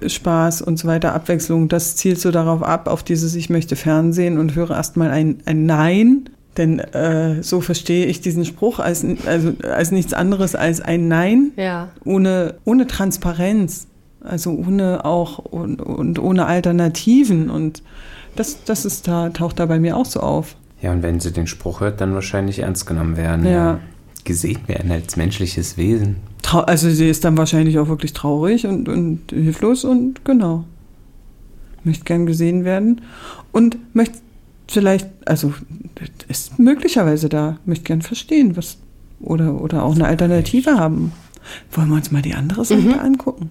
Spaß und so weiter, Abwechslung, das zielt so darauf ab, auf dieses ich möchte Fernsehen und höre erstmal ein Nein. Denn so verstehe ich diesen Spruch als nichts anderes als ein Nein, ohne Transparenz, also ohne auch und ohne Alternativen. Und das taucht da bei mir auch so auf. Ja, und wenn sie den Spruch hört, dann wahrscheinlich ernst genommen werden. Ja. Gesehen werden als menschliches Wesen. Also sie ist dann wahrscheinlich auch wirklich traurig und hilflos und genau. Möchte gern gesehen werden und möchte vielleicht, also ist möglicherweise da, möchte gern verstehen, was oder auch eine Alternative haben. Wollen wir uns mal die andere Seite angucken?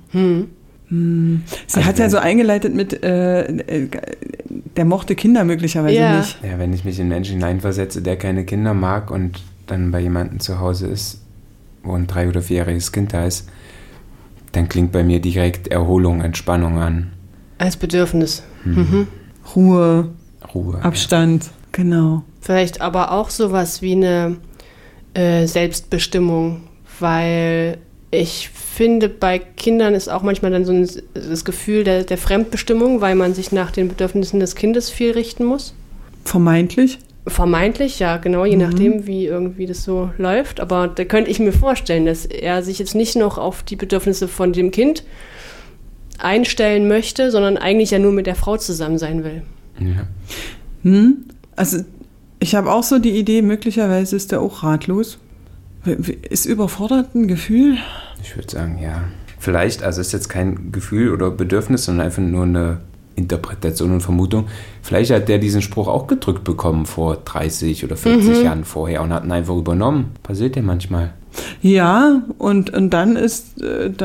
Sie hat ja so eingeleitet mit, der mochte Kinder möglicherweise nicht. Ja, wenn ich mich in einen Menschen hineinversetze, der keine Kinder mag und dann bei jemandem zu Hause ist, wo ein 3- oder 4-jähriges Kind da ist, dann klingt bei mir direkt Erholung, Entspannung an. Als Bedürfnis. Ruhe, Abstand, ja. Genau. Vielleicht aber auch sowas wie eine Selbstbestimmung, weil ich finde, bei Kindern ist auch manchmal dann so das Gefühl der Fremdbestimmung, weil man sich nach den Bedürfnissen des Kindes viel richten muss. Vermeintlich? Vermeintlich, ja, genau, je nachdem, wie irgendwie das so läuft. Aber da könnte ich mir vorstellen, dass er sich jetzt nicht noch auf die Bedürfnisse von dem Kind einstellen möchte, sondern eigentlich ja nur mit der Frau zusammen sein will. Ja. Also ich habe auch so die Idee, möglicherweise ist er auch ratlos. Ist überfordert ein Gefühl? Ich würde sagen, ja. Vielleicht, also ist jetzt kein Gefühl oder Bedürfnis, sondern einfach nur eine Interpretation und Vermutung. Vielleicht hat der diesen Spruch auch gedrückt bekommen vor 30 oder 40 Jahren vorher und hat ihn einfach übernommen. Passiert ja manchmal. Ja, und dann ist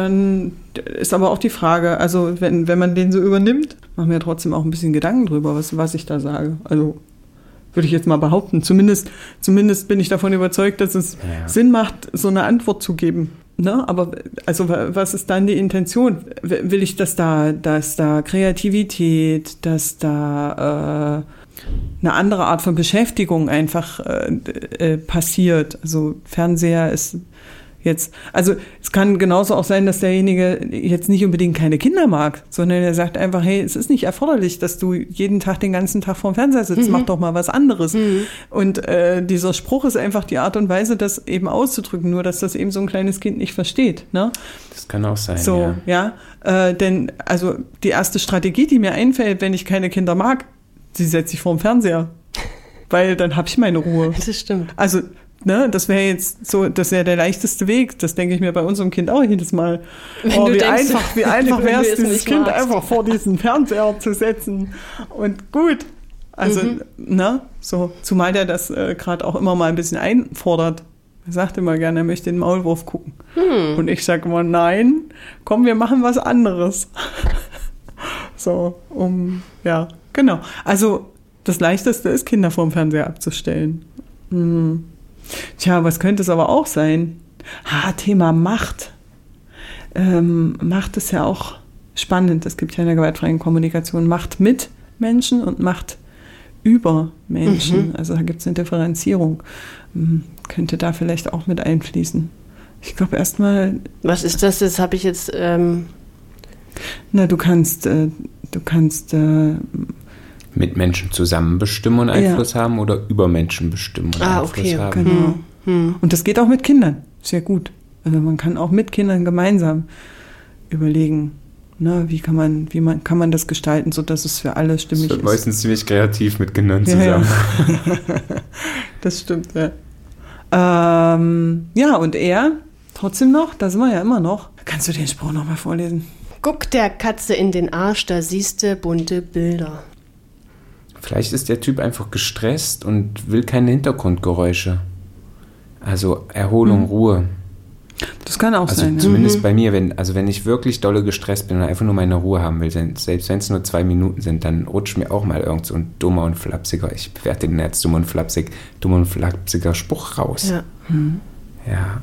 aber auch die Frage, also wenn man den so übernimmt, machen wir ja trotzdem auch ein bisschen Gedanken drüber, was ich da sage. Also würde ich jetzt mal behaupten. Zumindest bin ich davon überzeugt, dass es Sinn macht, so eine Antwort zu geben. Ne? Aber also was ist dann die Intention? Will ich, dass da Kreativität, dass da eine andere Art von Beschäftigung einfach passiert? Also Fernseher ist jetzt, also es kann genauso auch sein, dass derjenige jetzt nicht unbedingt keine Kinder mag, sondern er sagt einfach, hey, es ist nicht erforderlich, dass du jeden Tag den ganzen Tag vorm Fernseher sitzt, mach doch mal was anderes. Und dieser Spruch ist einfach die Art und Weise, das eben auszudrücken, nur dass das eben so ein kleines Kind nicht versteht. Ne? Das kann auch sein, so, ja. Denn also die erste Strategie, die mir einfällt, wenn ich keine Kinder mag, die setze ich vorm Fernseher. Weil dann habe ich meine Ruhe. Das stimmt. Also ne, das wäre jetzt so, das wäre der leichteste Weg. Das denke ich mir bei unserem Kind auch jedes Mal. Wie einfach wäre es, dieses Kind einfach vor diesen Fernseher zu setzen. Und gut. Also, ne, so, zumal der das gerade auch immer mal ein bisschen einfordert. Er sagt immer gerne, er möchte den Maulwurf gucken. Und ich sage immer, nein, komm, wir machen was anderes. So, ja, genau. Also, das Leichteste ist, Kinder vorm Fernseher abzustellen. Tja, was könnte es aber auch sein? Thema Macht. Macht ist ja auch spannend. Es gibt ja in der gewaltfreien Kommunikation Macht mit Menschen und Macht über Menschen. Also da gibt es eine Differenzierung. Könnte da vielleicht auch mit einfließen. Ich glaube erstmal... Was ist das? Das habe ich jetzt... Na, du kannst mit Menschen zusammen bestimmen und Einfluss haben oder über Menschen bestimmen und Einfluss haben. Genau. Und das geht auch mit Kindern. Sehr gut. Also man kann auch mit Kindern gemeinsam überlegen, ne, wie kann man das gestalten, sodass es für alle stimmig ist. Das wird meistens ziemlich kreativ mit Kindern zusammen. Ja. Das stimmt, ja. Ja, und er, trotzdem noch, da sind wir ja immer noch. Kannst du den Spruch nochmal vorlesen? Guck der Katze in den Arsch, da siehst du bunte Bilder. Vielleicht ist der Typ einfach gestresst und will keine Hintergrundgeräusche. Also Erholung, Ruhe. Das kann auch sein. Also zumindest bei mir, wenn ich wirklich dolle gestresst bin und einfach nur meine Ruhe haben will, selbst wenn es nur 2 Minuten sind, dann rutscht mir auch mal irgend so ein dummer und flapsiger, ich bewerte den als dummer und flapsiger Spruch raus. Ja. Ja.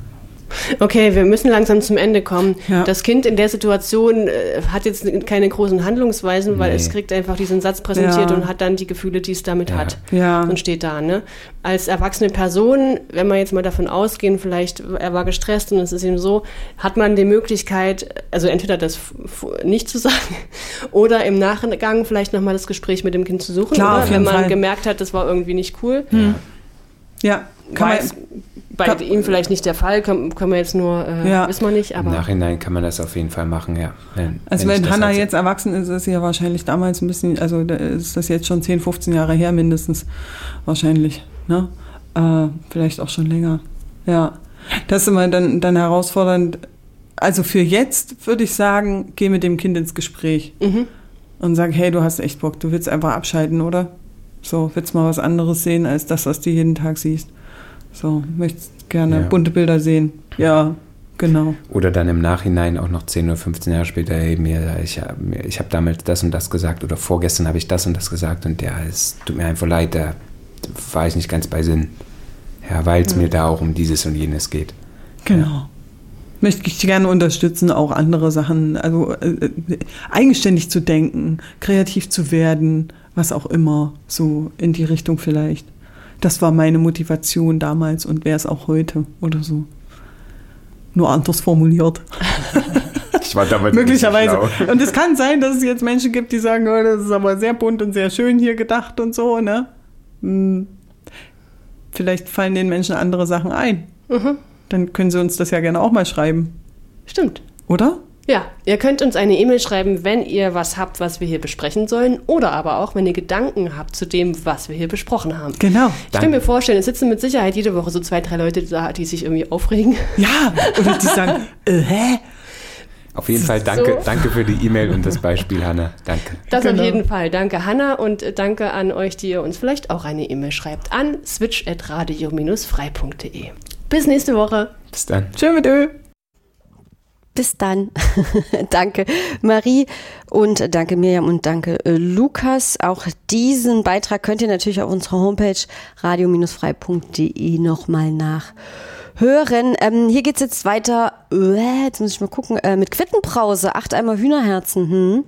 Okay, wir müssen langsam zum Ende kommen. Ja. Das Kind in der Situation hat jetzt keine großen Handlungsweisen, weil es kriegt einfach diesen Satz präsentiert und hat dann die Gefühle, die es damit hat. Ja. Und steht da, ne? Als erwachsene Person, wenn wir jetzt mal davon ausgehen, vielleicht er war gestresst und es ist ihm so, hat man die Möglichkeit, also entweder das nicht zu sagen oder im Nachgang vielleicht nochmal das Gespräch mit dem Kind zu suchen. Klar, oder? Wenn man gemerkt hat, das war irgendwie nicht cool. Ja, kann man... Bei ihm vielleicht nicht der Fall, können wir jetzt nur, wissen wir nicht. Aber im Nachhinein kann man das auf jeden Fall machen, ja. Wenn Hannah jetzt erwachsen ist, ist sie ja wahrscheinlich damals ein bisschen, also ist das jetzt schon 10, 15 Jahre her mindestens, wahrscheinlich, ne? Vielleicht auch schon länger, ja. Das ist immer dann herausfordernd. Also für jetzt würde ich sagen, geh mit dem Kind ins Gespräch und sag, hey, du hast echt Bock, du willst einfach abschalten, oder? So, willst mal was anderes sehen, als das, was du jeden Tag siehst. So, möchtest gerne bunte Bilder sehen. Ja, genau. Oder dann im Nachhinein auch noch 10 oder 15 Jahre später, hey, ich habe damals das und das gesagt oder vorgestern habe ich das und das gesagt und es tut mir einfach leid, da war ich nicht ganz bei Sinn. Ja, weil es mir da auch um dieses und jenes geht. Genau. Ja. Möchte ich gerne unterstützen, auch andere Sachen, also eigenständig zu denken, kreativ zu werden, was auch immer, so in die Richtung vielleicht. Das war meine Motivation damals und wäre es auch heute oder so. Nur anders formuliert. Ich war damals möglicherweise. Und es kann sein, dass es jetzt Menschen gibt, die sagen, oh, das ist aber sehr bunt und sehr schön hier gedacht und so, ne? Vielleicht fallen den Menschen andere Sachen ein. Dann können sie uns das ja gerne auch mal schreiben. Stimmt. Oder? Ja, ihr könnt uns eine E-Mail schreiben, wenn ihr was habt, was wir hier besprechen sollen, oder aber auch, wenn ihr Gedanken habt zu dem, was wir hier besprochen haben. Genau. Ich kann mir vorstellen, es sitzen mit Sicherheit jede Woche so 2, 3 Leute da, die sich irgendwie aufregen. Ja, oder die sagen, hä? Auf jeden Fall danke für die E-Mail und das Beispiel, Hannah. Danke. Das auf jeden Fall. Danke, Hannah, und danke an euch, die ihr uns vielleicht auch eine E-Mail schreibt an switch@radio-frei.de. Bis nächste Woche. Bis dann. Tschö mit Ö. Bis dann. Danke Marie und danke Mirjam und danke Lukas. Auch diesen Beitrag könnt ihr natürlich auf unserer Homepage radio-frei.de nochmal nachhören. Hier geht's jetzt weiter, jetzt muss ich mal gucken, mit Quittenbrause, 8 Eimer Hühnerherzen.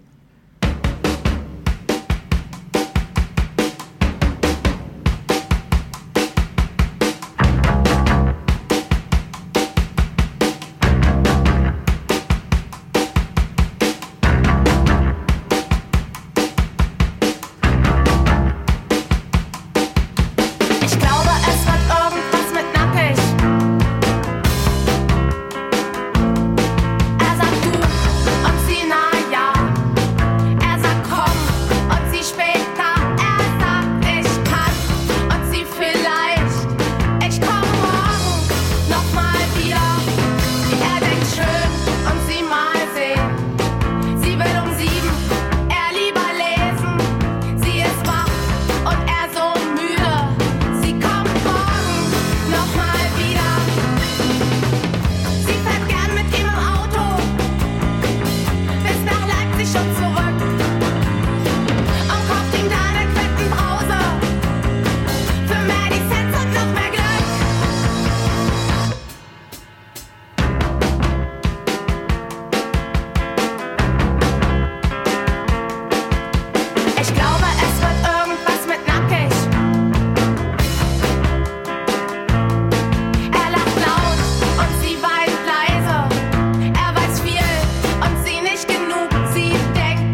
Sie denkt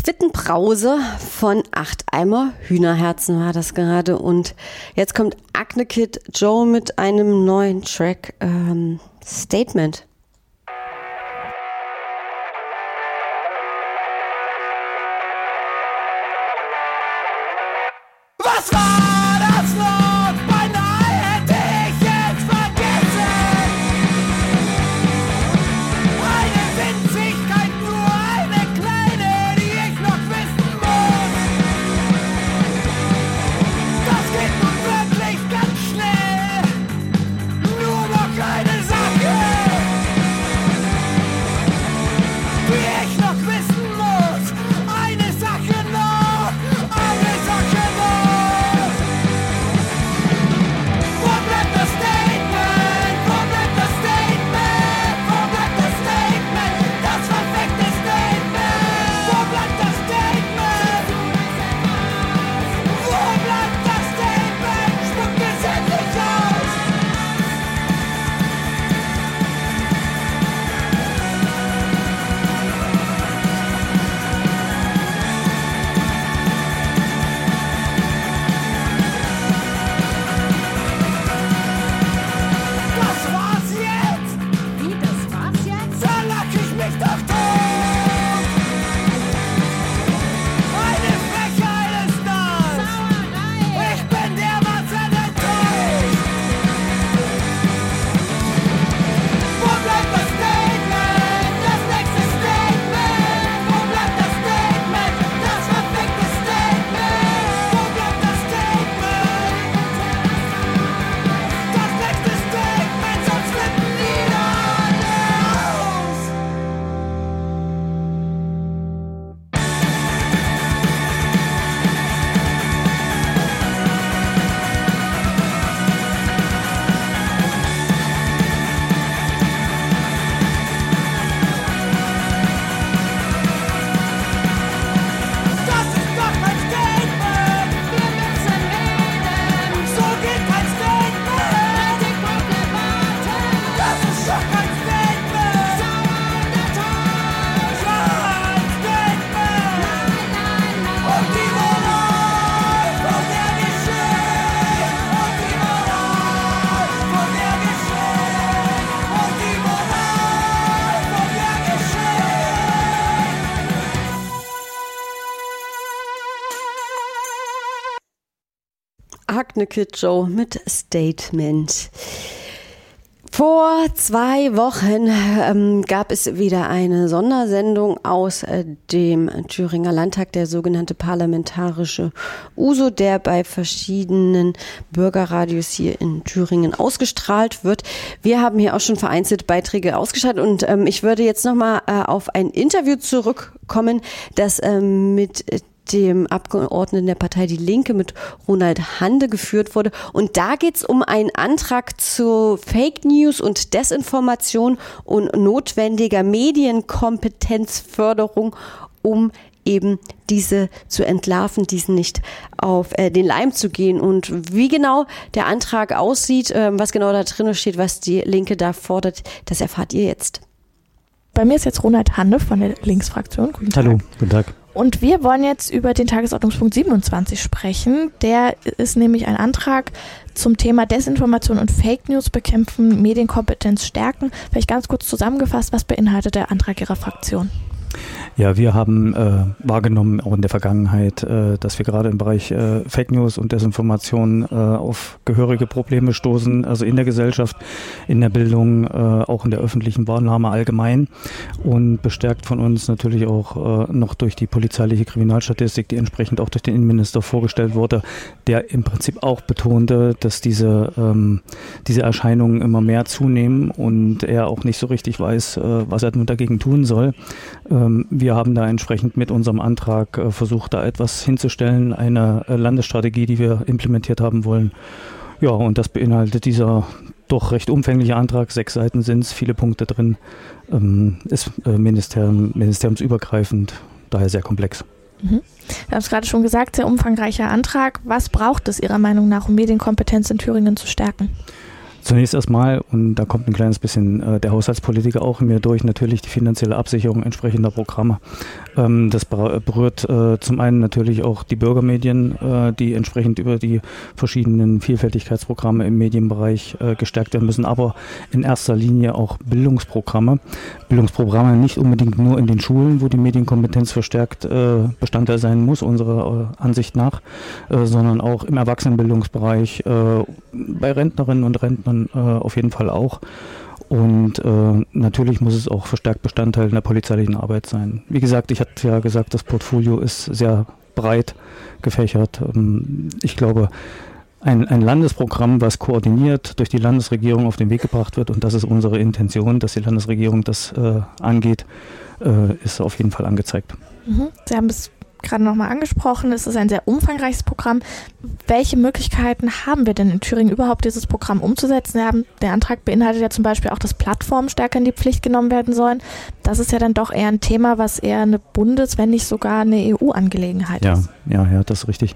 Wittenbrause von 8 Eimer Hühnerherzen war das gerade. Und jetzt kommt Akne Kid Joe mit einem neuen Track, Statement. Was war das noch? Beinahe hätte ich jetzt vergessen. Eine Winzigkeit, nur eine kleine, die ich noch wissen muss. Das geht nun wirklich ganz schnell. Nur noch eine Sache, die ich noch wissen muss. Eine Sache noch, eine Sache noch. Wo bleibt das Statement? Wo bleibt das Statement? Wo bleibt das Statement? Das perfekte Statement. Wo bleibt das Statement? Wo bleibt das Statement? Spuckt es endlich aus! Das war's jetzt? Wie, das war's jetzt? Da lag ich mich doch tot! Eine Frechheit ist das! Ich bin dermaßen enttäuscht! Wo bleibt das Statement? Das nächste Statement! Wo bleibt das Statement? Das perfekte Statement! Wo bleibt das Statement? Das nächste Statement, sonst flippen die alle aus! Das ist doch ein Statement! Wir müssen reden! So geht kein Statement! Die Problematik! Das ist doch kein Statement! Sauertausch! Ein Statement! Und die Moral von der Geschichte! Und die Moral von der Geschichte! Und die Moral von der Geschichte! Akne Kid Joe mit Statement. Vor 2 Wochen gab es wieder eine Sondersendung aus dem Thüringer Landtag, der sogenannte parlamentarische Uso, der bei verschiedenen Bürgerradios hier in Thüringen ausgestrahlt wird. Wir haben hier auch schon vereinzelt Beiträge ausgestrahlt und ich würde jetzt nochmal auf ein Interview zurückkommen, das mit dem Abgeordneten der Partei Die Linke mit Ronald Hande geführt wurde. Und da geht es um einen Antrag zu Fake News und Desinformation und notwendiger Medienkompetenzförderung, um eben diese zu entlarven, diesen nicht auf den Leim zu gehen. Und wie genau der Antrag aussieht, was genau da drin steht, was die Linke da fordert, das erfahrt ihr jetzt. Bei mir ist jetzt Ronald Hande von der Linksfraktion. Guten Tag. Hallo, guten Tag. Und wir wollen jetzt über den Tagesordnungspunkt 27 sprechen. Der ist nämlich ein Antrag zum Thema Desinformation und Fake News bekämpfen, Medienkompetenz stärken. Vielleicht ganz kurz zusammengefasst, was beinhaltet der Antrag Ihrer Fraktion? Ja, wir haben wahrgenommen, auch in der Vergangenheit, dass wir gerade im Bereich Fake News und Desinformation auf gehörige Probleme stoßen, also in der Gesellschaft, in der Bildung, auch in der öffentlichen Wahrnehmung allgemein und bestärkt von uns natürlich auch noch durch die polizeiliche Kriminalstatistik, die entsprechend auch durch den Innenminister vorgestellt wurde, der im Prinzip auch betonte, dass diese Erscheinungen immer mehr zunehmen und er auch nicht so richtig weiß, was er nun dagegen tun soll. Wir haben da entsprechend mit unserem Antrag versucht, da etwas hinzustellen, eine Landesstrategie, die wir implementiert haben wollen. Ja, und das beinhaltet dieser doch recht umfängliche Antrag, 6 Seiten sind es, viele Punkte drin, ist ministeriumsübergreifend, daher sehr komplex. Wir haben es gerade schon gesagt, sehr umfangreicher Antrag. Was braucht es Ihrer Meinung nach, um Medienkompetenz in Thüringen zu stärken? Zunächst erstmal, und da kommt ein kleines bisschen der Haushaltspolitiker auch in mir durch, natürlich die finanzielle Absicherung entsprechender Programme. Das berührt zum einen natürlich auch die Bürgermedien, die entsprechend über die verschiedenen Vielfältigkeitsprogramme im Medienbereich gestärkt werden müssen, aber in erster Linie auch Bildungsprogramme. Bildungsprogramme nicht unbedingt nur in den Schulen, wo die Medienkompetenz verstärkt Bestandteil sein muss, unserer Ansicht nach, sondern auch im Erwachsenenbildungsbereich, bei Rentnerinnen und Rentnern auf jeden Fall auch. Und natürlich muss es auch verstärkt Bestandteil der polizeilichen Arbeit sein. Wie gesagt, ich hatte ja gesagt, das Portfolio ist sehr breit gefächert. Ich glaube, ein Landesprogramm, was koordiniert durch die Landesregierung auf den Weg gebracht wird, und das ist unsere Intention, dass die Landesregierung das angeht, ist auf jeden Fall angezeigt. Sie haben es gerade nochmal angesprochen, es ist ein sehr umfangreiches Programm. Welche Möglichkeiten haben wir denn in Thüringen überhaupt, dieses Programm umzusetzen? Der Antrag beinhaltet ja zum Beispiel auch, dass Plattformen stärker in die Pflicht genommen werden sollen. Das ist ja dann doch eher ein Thema, was eher eine Bundes-, wenn nicht sogar eine EU-Angelegenheit ist. Ja, das ist richtig.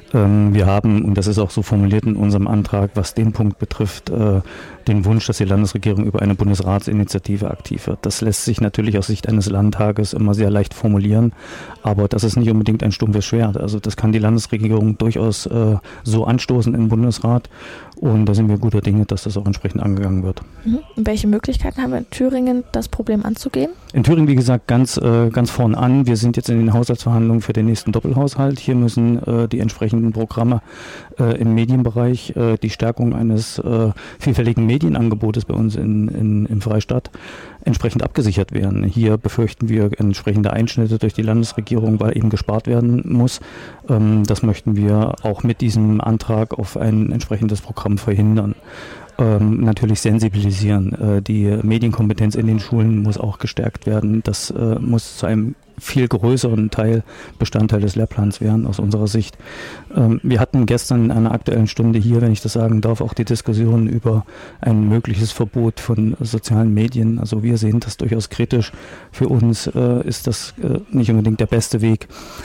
Wir haben, und das ist auch so formuliert in unserem Antrag, was den Punkt betrifft, den Wunsch, dass die Landesregierung über eine Bundesratsinitiative aktiv wird. Das lässt sich natürlich aus Sicht eines Landtages immer sehr leicht formulieren, aber das ist nicht unbedingt ein stumpfes Schwert. Also das kann die Landesregierung durchaus so anstoßen im Bundesrat, und da sind wir guter Dinge, dass das auch entsprechend angegangen wird. Und welche Möglichkeiten haben wir in Thüringen, das Problem anzugehen? In Thüringen, wie gesagt, ganz vorn an. Wir sind jetzt in den Haushaltsverhandlungen für den nächsten Doppelhaushalt. Hier müssen die entsprechenden Programme im Medienbereich, die Stärkung eines vielfältigen Medienangebotes bei uns im Freistaat entsprechend abgesichert werden. Hier befürchten wir entsprechende Einschnitte durch die Landesregierung, weil eben gespart werden muss. Das möchten wir auch mit diesem Antrag auf ein entsprechendes Programm verhindern. Natürlich sensibilisieren. Die Medienkompetenz in den Schulen muss auch gestärkt werden. Das muss zu einem viel größeren Teil Bestandteil des Lehrplans werden, aus unserer Sicht. Wir hatten gestern in einer aktuellen Stunde hier, wenn ich das sagen darf, auch die Diskussion über ein mögliches Verbot von sozialen Medien. Also wir sehen das durchaus kritisch. Für uns ist das nicht unbedingt der beste Weg,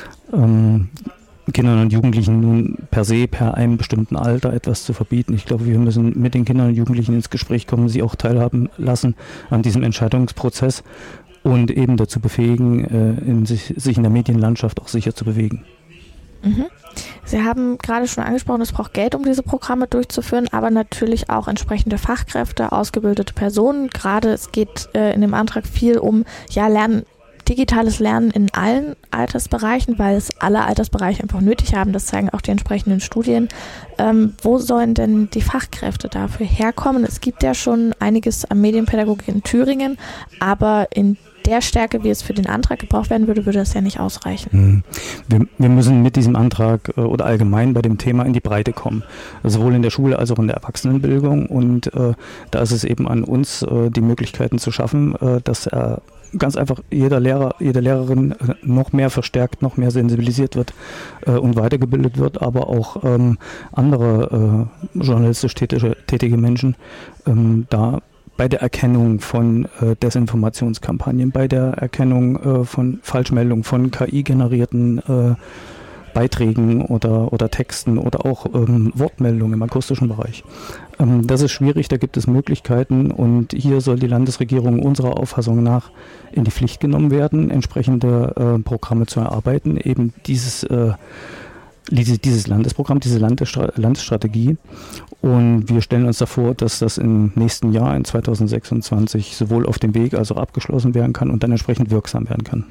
Kindern und Jugendlichen nun per einem bestimmten Alter etwas zu verbieten. Ich glaube, wir müssen mit den Kindern und Jugendlichen ins Gespräch kommen, sie auch teilhaben lassen an diesem Entscheidungsprozess und eben dazu befähigen, sich in der Medienlandschaft auch sicher zu bewegen. Sie haben gerade schon angesprochen, es braucht Geld, um diese Programme durchzuführen, aber natürlich auch entsprechende Fachkräfte, ausgebildete Personen. Gerade es geht in dem Antrag viel um digitales Lernen in allen Altersbereichen, weil es alle Altersbereiche einfach nötig haben. Das zeigen auch die entsprechenden Studien. Wo sollen denn die Fachkräfte dafür herkommen? Es gibt ja schon einiges an Medienpädagogik in Thüringen, aber in der Stärke, wie es für den Antrag gebraucht werden würde, würde das ja nicht ausreichen. Wir müssen mit diesem Antrag oder allgemein bei dem Thema in die Breite kommen, sowohl in der Schule als auch in der Erwachsenenbildung, und da ist es eben an uns, die Möglichkeiten zu schaffen, dass ganz einfach jeder Lehrer, jede Lehrerin noch mehr verstärkt, noch mehr sensibilisiert wird und weitergebildet wird, aber auch andere journalistisch tätige Menschen da bei der Erkennung von Desinformationskampagnen, bei der Erkennung von Falschmeldungen, von KI-generierten Beiträgen oder Texten oder auch Wortmeldungen im akustischen Bereich. Das ist schwierig, da gibt es Möglichkeiten, und hier soll die Landesregierung unserer Auffassung nach in die Pflicht genommen werden, entsprechende Programme zu erarbeiten, eben dieses Landesprogramm, diese Landesstrategie. Und wir stellen uns davor, dass das im nächsten Jahr, in 2026, sowohl auf dem Weg als auch abgeschlossen werden kann und dann entsprechend wirksam werden kann.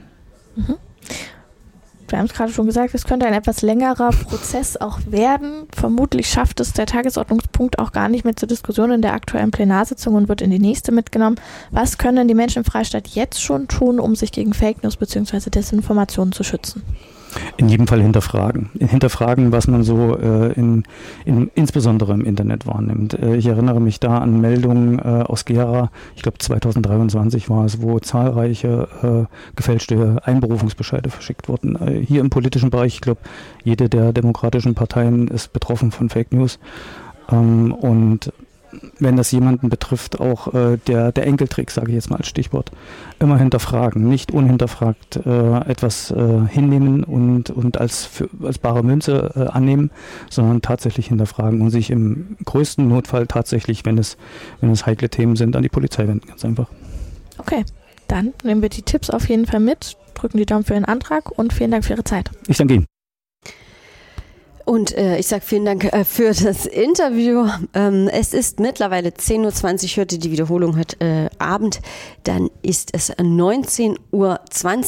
Wir haben es gerade schon gesagt, es könnte ein etwas längerer Prozess auch werden. Vermutlich schafft es der Tagesordnungspunkt auch gar nicht mehr zur Diskussion in der aktuellen Plenarsitzung und wird in die nächste mitgenommen. Was können die Menschen im Freistaat jetzt schon tun, um sich gegen Fake News bzw. Desinformationen zu schützen? In jedem Fall hinterfragen, was man so insbesondere im Internet wahrnimmt. Ich erinnere mich da an Meldungen aus Gera, ich glaube 2023 war es, wo zahlreiche gefälschte Einberufungsbescheide verschickt wurden. Hier im politischen Bereich, ich glaube, jede der demokratischen Parteien ist betroffen von Fake News. Und wenn das jemanden betrifft, auch der Enkeltrick, sage ich jetzt mal als Stichwort, immer hinterfragen, nicht unhinterfragt etwas hinnehmen und als bare Münze annehmen, sondern tatsächlich hinterfragen und sich im größten Notfall tatsächlich, wenn es heikle Themen sind, an die Polizei wenden, ganz einfach. Okay, dann nehmen wir die Tipps auf jeden Fall mit, drücken die Daumen für Ihren Antrag und vielen Dank für Ihre Zeit. Ich danke Ihnen. Und ich sage vielen Dank für das Interview. Es ist mittlerweile 10:20 Uhr, hört ihr die Wiederholung heute Abend. Dann ist es 19:20 Uhr.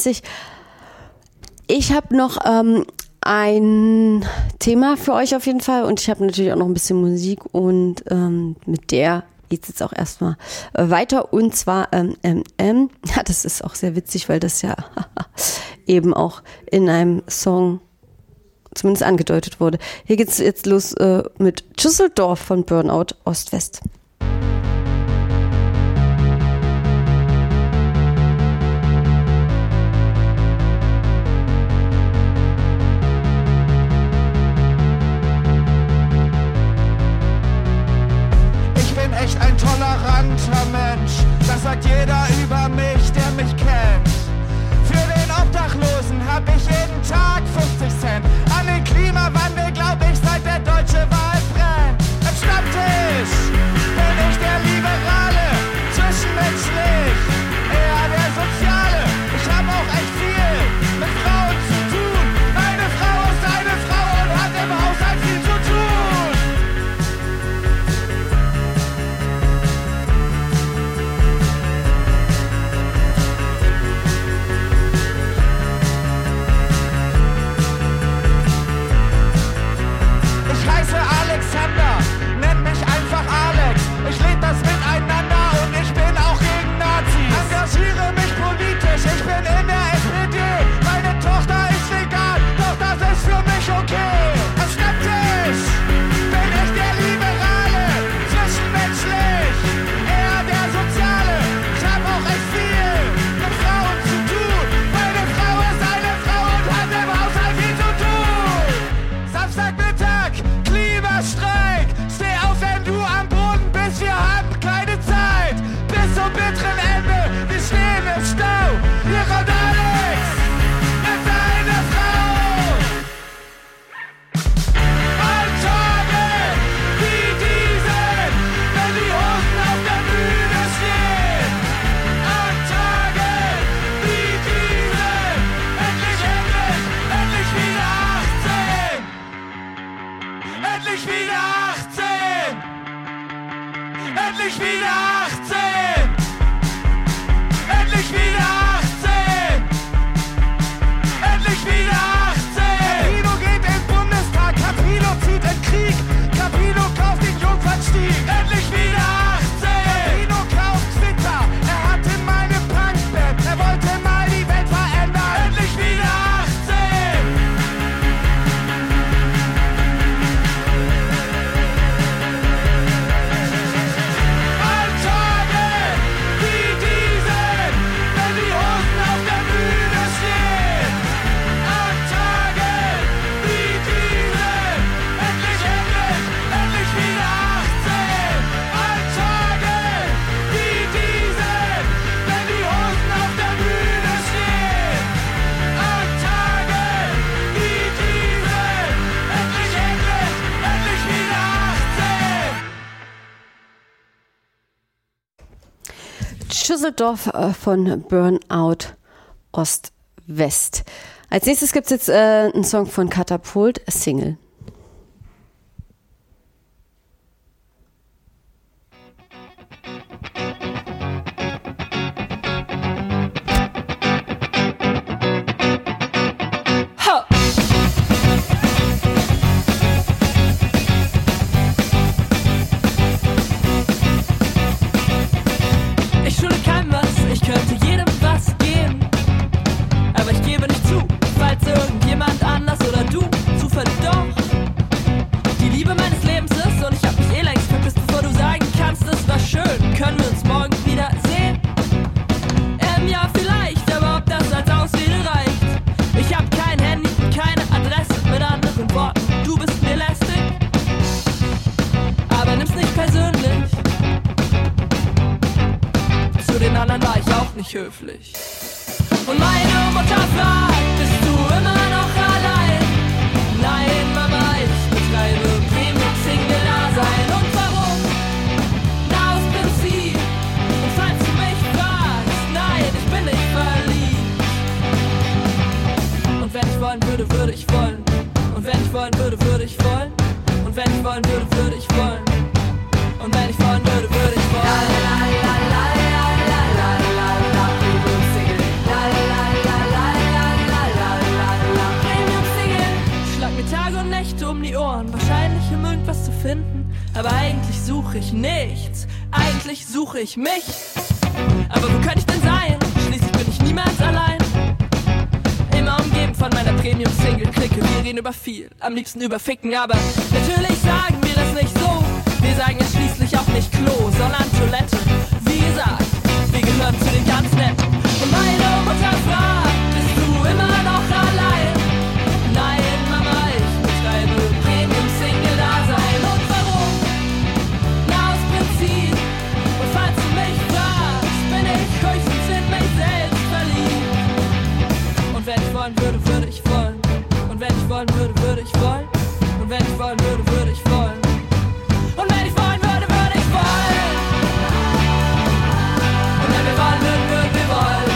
Ich habe noch ein Thema für euch auf jeden Fall und ich habe natürlich auch noch ein bisschen Musik und mit der geht es jetzt auch erstmal weiter und zwar ja, das ist auch sehr witzig, weil das ja eben auch in einem Song zumindest angedeutet wurde. Hier geht's jetzt los mit Düsseldorf von Burnout Ost-West. Ich bin echt ein toleranter Mensch, das sagt jeder über mich, der mich kennt. Für den Obdachlosen hab ich jeden Tag 50 Cent. An den Klimawandel glaub ich, seit der deutsche Wald brennt. Im Stammtisch bin ich der Liberale, zwischenmenschlich eher der Soziale. Ich hab auch echt viel mit Frauen zu tun. Meine Frau ist eine Frau und hat im Haushalt viel zu tun. Ich heiße Alexander, nenn mich einfach Alex. Ich lebe das miteinander und ich bin auch gegen Nazis. Engagiere mich politisch, ich bin in der SPD. Meine Tochter ist vegan, doch das ist für mich okay. Am Stammtisch bin ich der Liberale, zwischenmenschlich eher der Soziale. Ich hab auch echt viel mit Frauen zu tun. Meine Frau ist eine Frau und hat im Haushalt viel zu tun. Samstagmittag, Klimastreik. Steh auf, wenn du am Boden bist, wir haben keine Zeit. Bis zum bitteren Ende, wir stehen im Stau. Hier kommt Alex mit seiner Frau. An Tagen wie diesen, wenn die Hosen auf der Bühne stehen. An Tagen wie diesen, endlich wieder 18. Endlich wieder 18! Endlich wieder 18! Endlich wieder 18! Endlich wieder 18! Capino geht in den Bundestag, Capino zieht in Krieg, Capino kauft den Jungfernstieg. Endlich wieder 18! Capino kauft Twitter, er hat in meinem Punkband, er wollte mal die Welt verändern. Endlich wieder 18! An Tagen wie diesen, wenn die Hosen auf der Bühne stehen. An Tagen wie diesen, endlich wieder 18. An Tagen wie diesen, wenn die Hosen auf der Bühne stehen. An Tagen wie diesen, endlich wieder 18. Düsseldorf von Burnout Ost-West. Als nächstes gibt es jetzt einen Song von Katapult, Single. Ich schulde keinem was, ich könnte jedem was geben. Aber ich gebe nicht zu, falls irgendjemand anders oder du zufällig doch unhöflich. Und meine Mutter fragt, bist du immer noch allein? Nein, Mama, ich betreibe Premium-Single-Dasein. Und warum? Na, aus Prinzip. Und falls du mich fragst, nein, ich bin nicht verliebt. Und wenn ich wollen würde, würde ich wollen. Und wenn ich wollen würde, würde ich wollen. Und wenn ich wollen würde, würde ich wollen. Und wenn ich wollen würde, würde ich wollen. La la la la la la la la la Premium Single. La la la la la la la la la Premium Single. Schlag mir Tage und Nächte um die Ohren, wahrscheinlich um irgendwas zu finden. Aber eigentlich suche ich nichts. Eigentlich suche ich mich. Aber wo könnte ich denn sein? Schließlich bin ich niemals allein. Immer umgeben von meiner Premium-Single-Clique. Wir reden über viel, am liebsten über Ficken. Aber natürlich sagen wir das nicht so. Wir sagen ja schließlich auch nicht Klo, sondern Toilette. Wie gesagt, wir gehören zu den ganz Netten. Und meine Mutter fragt, bist du immer noch allein? Nein, Mama, ich betreibe Premium-Single-Dasein. Und warum? Na, aus Prinzip. Und falls du mich fragst, bin ich höchstens in mich selbst verliebt. Und wenn ich wollen würde, würde ich wollen. Und wenn ich wollen würde, würde ich wollen. Und wenn ich wollen würde, würde ich wollen. Und wenn ich wollen würde, würde ich wollen. Und wenn wir wollen würden, würden wir wollen.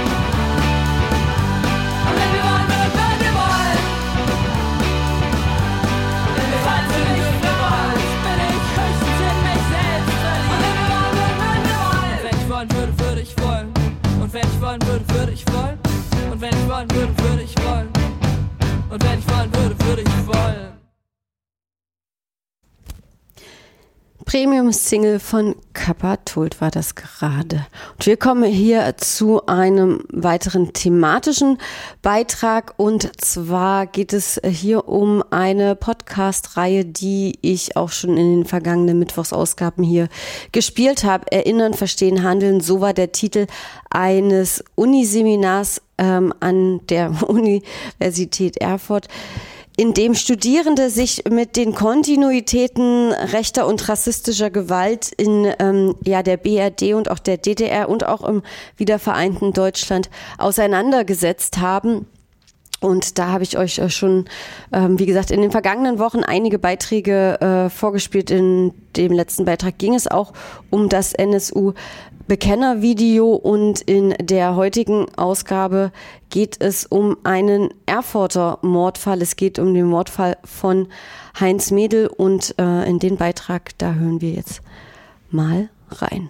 Und wenn wir wollen würden, würden wir wollen. Wenn wir falls wir nicht gewollt, bin ich höchstens in mich selbst verliebt. Und wenn wir wollen würden, würden wir wollen. Wenn ich wollen würde, würde ich wollen. Und wenn ich wollen würde, würde ich wollen. Und wenn ich wollen würde, würde ich wollen. Und wenn ich wollen würde, würde ich wollen. Premium-Single von Kappa Tult war das gerade. Und wir kommen hier zu einem weiteren thematischen Beitrag. Und zwar geht es hier um eine Podcast-Reihe, die ich auch schon in den vergangenen Mittwochsausgaben hier gespielt habe. Erinnern, Verstehen, Handeln. So war der Titel eines Uniseminars an der Universität Erfurt, in dem Studierende sich mit den Kontinuitäten rechter und rassistischer Gewalt in der BRD und auch der DDR und auch im wiedervereinten Deutschland auseinandergesetzt haben. Und da habe ich euch schon, wie gesagt, in den vergangenen Wochen einige Beiträge vorgespielt. In dem letzten Beitrag ging es auch um das NSU-Bekennervideo und in der heutigen Ausgabe geht es um einen Erfurter Mordfall. Es geht um den Mordfall von Heinz Mädel und in den Beitrag, da hören wir jetzt mal rein.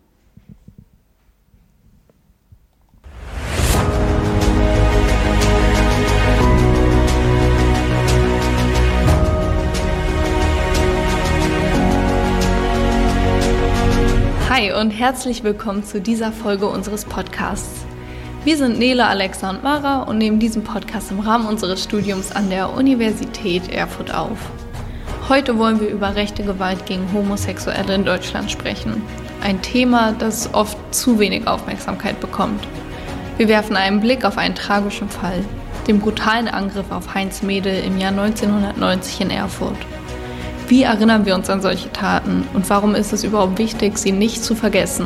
Hi und herzlich willkommen zu dieser Folge unseres Podcasts. Wir sind Nele, Alexa und Mara und nehmen diesen Podcast im Rahmen unseres Studiums an der Universität Erfurt auf. Heute wollen wir über rechte Gewalt gegen Homosexuelle in Deutschland sprechen. Ein Thema, das oft zu wenig Aufmerksamkeit bekommt. Wir werfen einen Blick auf einen tragischen Fall, den brutalen Angriff auf Heinz Mädel im Jahr 1990 in Erfurt. Wie erinnern wir uns an solche Taten und warum ist es überhaupt wichtig, sie nicht zu vergessen?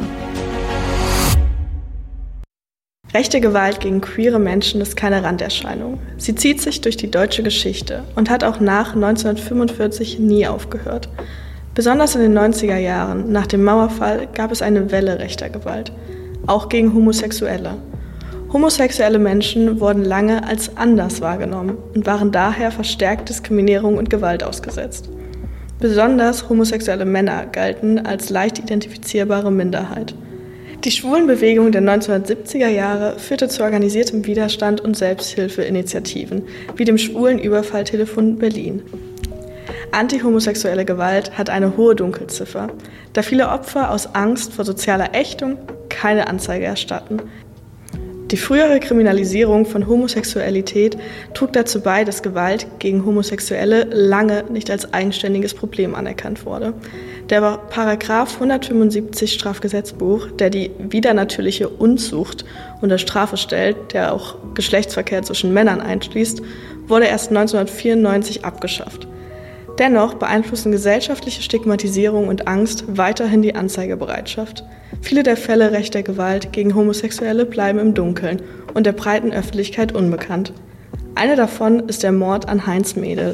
Rechte Gewalt gegen queere Menschen ist keine Randerscheinung. Sie zieht sich durch die deutsche Geschichte und hat auch nach 1945 nie aufgehört. Besonders in den 90er Jahren, nach dem Mauerfall, gab es eine Welle rechter Gewalt, auch gegen Homosexuelle. Homosexuelle Menschen wurden lange als anders wahrgenommen und waren daher verstärkt Diskriminierung und Gewalt ausgesetzt. Besonders homosexuelle Männer galten als leicht identifizierbare Minderheit. Die Schwulenbewegung der 1970er Jahre führte zu organisiertem Widerstand und Selbsthilfeinitiativen, wie dem Schwulenüberfalltelefon Berlin. Antihomosexuelle Gewalt hat eine hohe Dunkelziffer, da viele Opfer aus Angst vor sozialer Ächtung keine Anzeige erstatten. Die frühere Kriminalisierung von Homosexualität trug dazu bei, dass Gewalt gegen Homosexuelle lange nicht als eigenständiges Problem anerkannt wurde. Der Paragraph 175 Strafgesetzbuch, der die widernatürliche Unzucht unter Strafe stellt, der auch Geschlechtsverkehr zwischen Männern einschließt, wurde erst 1994 abgeschafft. Dennoch beeinflussen gesellschaftliche Stigmatisierung und Angst weiterhin die Anzeigebereitschaft. Viele der Fälle rechter Gewalt gegen Homosexuelle bleiben im Dunkeln und der breiten Öffentlichkeit unbekannt. Einer davon ist der Mord an Heinz Mädel.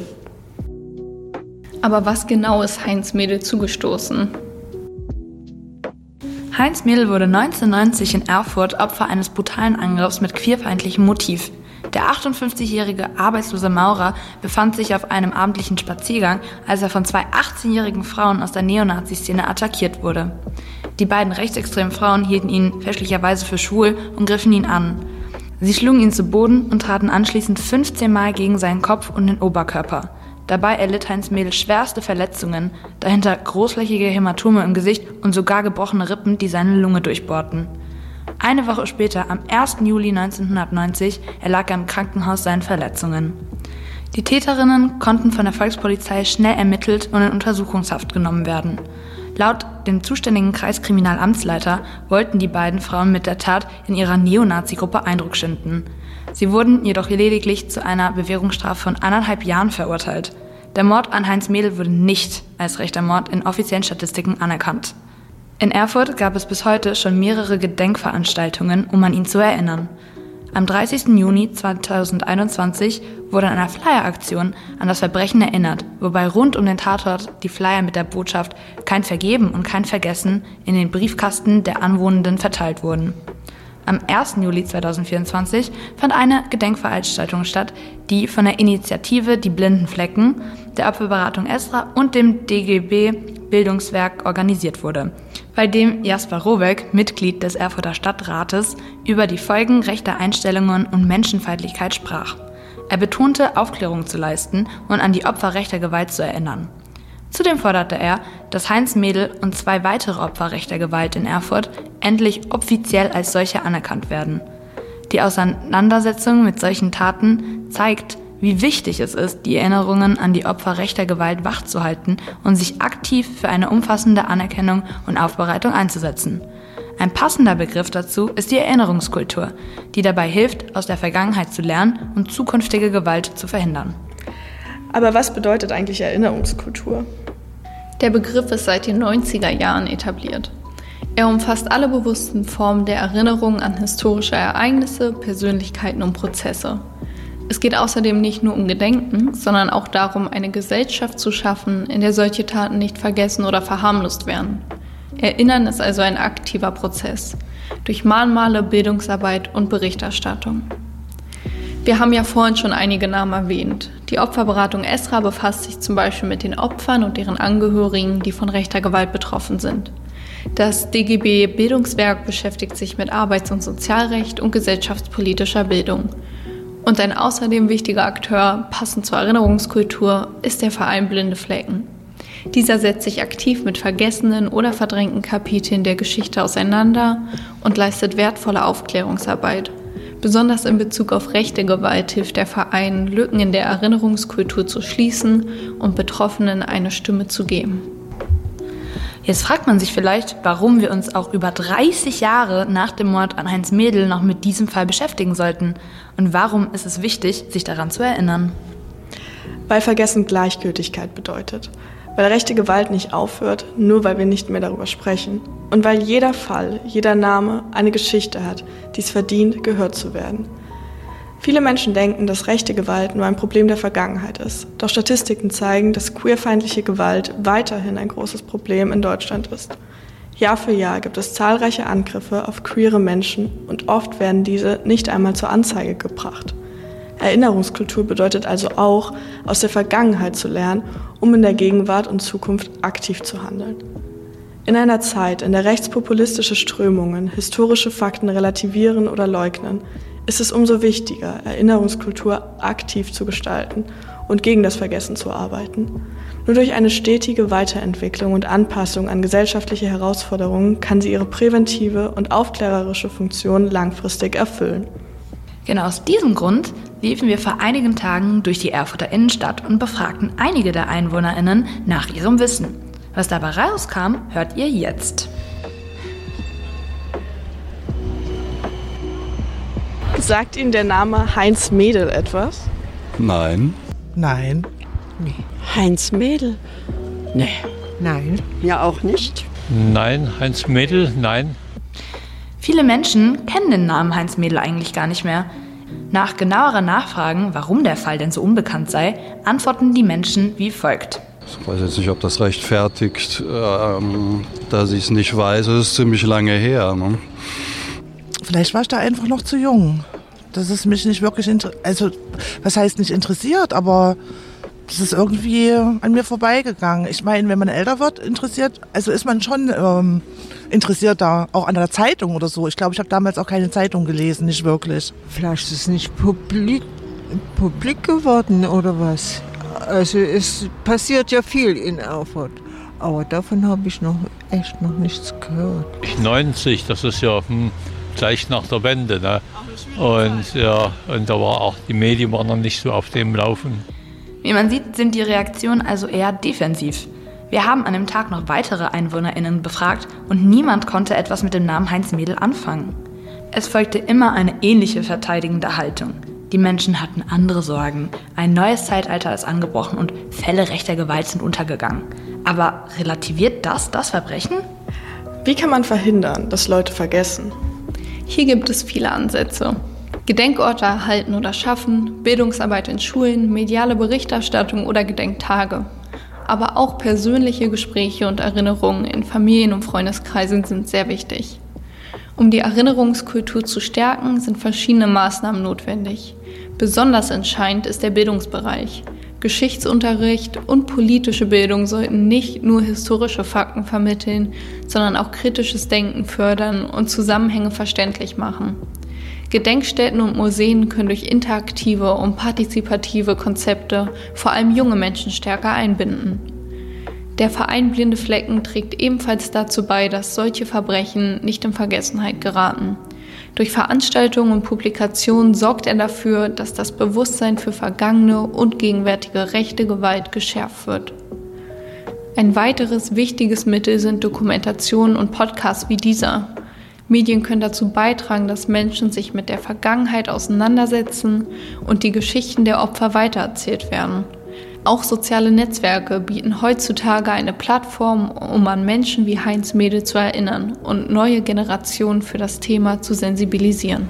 Aber was genau ist Heinz Mädel zugestoßen? Heinz Mädel wurde 1990 in Erfurt Opfer eines brutalen Angriffs mit queerfeindlichem Motiv. Der 58-jährige arbeitslose Maurer befand sich auf einem abendlichen Spaziergang, als er von 2 18-jährigen Frauen aus der Neonazi-Szene attackiert wurde. Die beiden rechtsextremen Frauen hielten ihn fälschlicherweise für schwul und griffen ihn an. Sie schlugen ihn zu Boden und traten anschließend 15 Mal gegen seinen Kopf und den Oberkörper. Dabei erlitt Heinz Mädel schwerste Verletzungen, darunter großflächige Hämatome im Gesicht und sogar gebrochene Rippen, die seine Lunge durchbohrten. Eine Woche später, am 1. Juli 1990, erlag er im Krankenhaus seinen Verletzungen. Die Täterinnen konnten von der Volkspolizei schnell ermittelt und in Untersuchungshaft genommen werden. Laut dem zuständigen Kreiskriminalamtsleiter wollten die beiden Frauen mit der Tat in ihrer Neonazi-Gruppe Eindruck schinden. Sie wurden jedoch lediglich zu einer Bewährungsstrafe von 1,5 Jahren verurteilt. Der Mord an Heinz Mädel wurde nicht als rechter Mord in offiziellen Statistiken anerkannt. In Erfurt gab es bis heute schon mehrere Gedenkveranstaltungen, um an ihn zu erinnern. Am 30. Juni 2021 wurde in einer Flyer-Aktion an das Verbrechen erinnert, wobei rund um den Tatort die Flyer mit der Botschaft „Kein Vergeben und kein Vergessen" in den Briefkasten der Anwohnenden verteilt wurden. Am 1. Juli 2024 fand eine Gedenkveranstaltung statt, die von der Initiative Die Blinden Flecken, der Opferberatung Esra und dem DGB Bildungswerk organisiert wurde, bei dem Jasper Robeck, Mitglied des Erfurter Stadtrates, über die Folgen rechter Einstellungen und Menschenfeindlichkeit sprach. Er betonte, Aufklärung zu leisten und an die Opfer rechter Gewalt zu erinnern. Zudem forderte er, dass Heinz Mädel und 2 weitere Opfer rechter Gewalt in Erfurt endlich offiziell als solche anerkannt werden. Die Auseinandersetzung mit solchen Taten zeigt, wie wichtig es ist, die Erinnerungen an die Opfer rechter Gewalt wachzuhalten und sich aktiv für eine umfassende Anerkennung und Aufbereitung einzusetzen. Ein passender Begriff dazu ist die Erinnerungskultur, die dabei hilft, aus der Vergangenheit zu lernen und zukünftige Gewalt zu verhindern. Aber was bedeutet eigentlich Erinnerungskultur? Der Begriff ist seit den 90er Jahren etabliert. Er umfasst alle bewussten Formen der Erinnerung an historische Ereignisse, Persönlichkeiten und Prozesse. Es geht außerdem nicht nur um Gedenken, sondern auch darum, eine Gesellschaft zu schaffen, in der solche Taten nicht vergessen oder verharmlost werden. Erinnern ist also ein aktiver Prozess, durch Mahnmale, Bildungsarbeit und Berichterstattung. Wir haben ja vorhin schon einige Namen erwähnt. Die Opferberatung Esra befasst sich zum Beispiel mit den Opfern und deren Angehörigen, die von rechter Gewalt betroffen sind. Das DGB Bildungswerk beschäftigt sich mit Arbeits- und Sozialrecht und gesellschaftspolitischer Bildung. Und ein außerdem wichtiger Akteur, passend zur Erinnerungskultur, ist der Verein Blinde Flecken. Dieser setzt sich aktiv mit vergessenen oder verdrängten Kapiteln der Geschichte auseinander und leistet wertvolle Aufklärungsarbeit. Besonders in Bezug auf rechte Gewalt hilft der Verein, Lücken in der Erinnerungskultur zu schließen und Betroffenen eine Stimme zu geben. Jetzt fragt man sich vielleicht, warum wir uns auch über 30 Jahre nach dem Mord an Heinz Mädel noch mit diesem Fall beschäftigen sollten. Und warum ist es wichtig, sich daran zu erinnern? Weil Vergessen Gleichgültigkeit bedeutet. Weil rechte Gewalt nicht aufhört, nur weil wir nicht mehr darüber sprechen. Und weil jeder Fall, jeder Name eine Geschichte hat, die es verdient, gehört zu werden. Viele Menschen denken, dass rechte Gewalt nur ein Problem der Vergangenheit ist. Doch Statistiken zeigen, dass queerfeindliche Gewalt weiterhin ein großes Problem in Deutschland ist. Jahr für Jahr gibt es zahlreiche Angriffe auf queere Menschen und oft werden diese nicht einmal zur Anzeige gebracht. Erinnerungskultur bedeutet also auch, aus der Vergangenheit zu lernen, um in der Gegenwart und Zukunft aktiv zu handeln. In einer Zeit, in der rechtspopulistische Strömungen historische Fakten relativieren oder leugnen, ist es umso wichtiger, Erinnerungskultur aktiv zu gestalten und gegen das Vergessen zu arbeiten. Nur durch eine stetige Weiterentwicklung und Anpassung an gesellschaftliche Herausforderungen kann sie ihre präventive und aufklärerische Funktion langfristig erfüllen. Genau aus diesem Grund liefen wir vor einigen Tagen durch die Erfurter Innenstadt und befragten einige der EinwohnerInnen nach ihrem Wissen. Was dabei rauskam, hört ihr jetzt. Sagt Ihnen der Name Heinz Mädel etwas? Nein. Nein. Nee. Heinz Mädel? Nee. Nein. Ja, auch nicht. Nein, Heinz Mädel, nein. Viele Menschen kennen den Namen Heinz Mädel eigentlich gar nicht mehr. Nach genaueren Nachfragen, warum der Fall denn so unbekannt sei, antworten die Menschen wie folgt. Ich weiß jetzt nicht, ob das rechtfertigt, dass ich es nicht weiß. Es ist ziemlich lange her. Ne? Vielleicht war ich da einfach noch zu jung. Das ist mich nicht wirklich also was heißt nicht interessiert, aber das ist irgendwie an mir vorbeigegangen. Ich meine, wenn man älter wird, ist man schon interessiert da, auch an der Zeitung oder so. Ich glaube, ich habe damals auch keine Zeitung gelesen, nicht wirklich. Vielleicht ist es nicht publik geworden oder was? Also es passiert ja viel in Erfurt, aber davon habe ich echt noch nichts gehört. 90, das ist ja gleich nach der Wende, ne? Und da war auch die Medien waren noch nicht so auf dem Laufen. Wie man sieht, sind die Reaktionen also eher defensiv. Wir haben an dem Tag noch weitere EinwohnerInnen befragt und niemand konnte etwas mit dem Namen Heinz Mädel anfangen. Es folgte immer eine ähnliche verteidigende Haltung. Die Menschen hatten andere Sorgen. Ein neues Zeitalter ist angebrochen und Fälle rechter Gewalt sind untergegangen. Aber relativiert das Verbrechen? Wie kann man verhindern, dass Leute vergessen? Hier gibt es viele Ansätze. Gedenkorte erhalten oder schaffen, Bildungsarbeit in Schulen, mediale Berichterstattung oder Gedenktage. Aber auch persönliche Gespräche und Erinnerungen in Familien- und Freundeskreisen sind sehr wichtig. Um die Erinnerungskultur zu stärken, sind verschiedene Maßnahmen notwendig. Besonders entscheidend ist der Bildungsbereich. Geschichtsunterricht und politische Bildung sollten nicht nur historische Fakten vermitteln, sondern auch kritisches Denken fördern und Zusammenhänge verständlich machen. Gedenkstätten und Museen können durch interaktive und partizipative Konzepte vor allem junge Menschen stärker einbinden. Der Verein Blinde Flecken trägt ebenfalls dazu bei, dass solche Verbrechen nicht in Vergessenheit geraten. Durch Veranstaltungen und Publikationen sorgt er dafür, dass das Bewusstsein für vergangene und gegenwärtige rechte Gewalt geschärft wird. Ein weiteres wichtiges Mittel sind Dokumentationen und Podcasts wie dieser. Medien können dazu beitragen, dass Menschen sich mit der Vergangenheit auseinandersetzen und die Geschichten der Opfer weitererzählt werden. Auch soziale Netzwerke bieten heutzutage eine Plattform, um an Menschen wie Heinz Mädel zu erinnern und neue Generationen für das Thema zu sensibilisieren.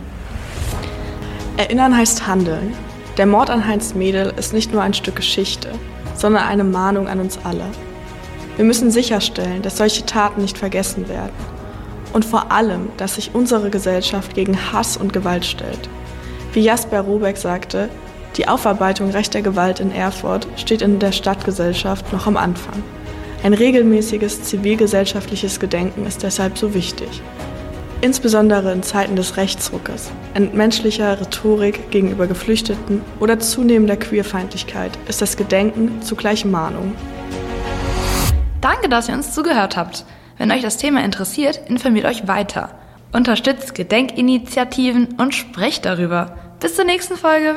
Erinnern heißt handeln. Der Mord an Heinz Mädel ist nicht nur ein Stück Geschichte, sondern eine Mahnung an uns alle. Wir müssen sicherstellen, dass solche Taten nicht vergessen werden. Und vor allem, dass sich unsere Gesellschaft gegen Hass und Gewalt stellt. Wie Jasper Robeck sagte, die Aufarbeitung rechter Gewalt in Erfurt steht in der Stadtgesellschaft noch am Anfang. Ein regelmäßiges zivilgesellschaftliches Gedenken ist deshalb so wichtig. Insbesondere in Zeiten des Rechtsruckes, entmenschlicher Rhetorik gegenüber Geflüchteten oder zunehmender Queerfeindlichkeit ist das Gedenken zugleich Mahnung. Danke, dass ihr uns zugehört habt. Wenn euch das Thema interessiert, informiert euch weiter. Unterstützt Gedenkinitiativen und sprecht darüber. Bis zur nächsten Folge.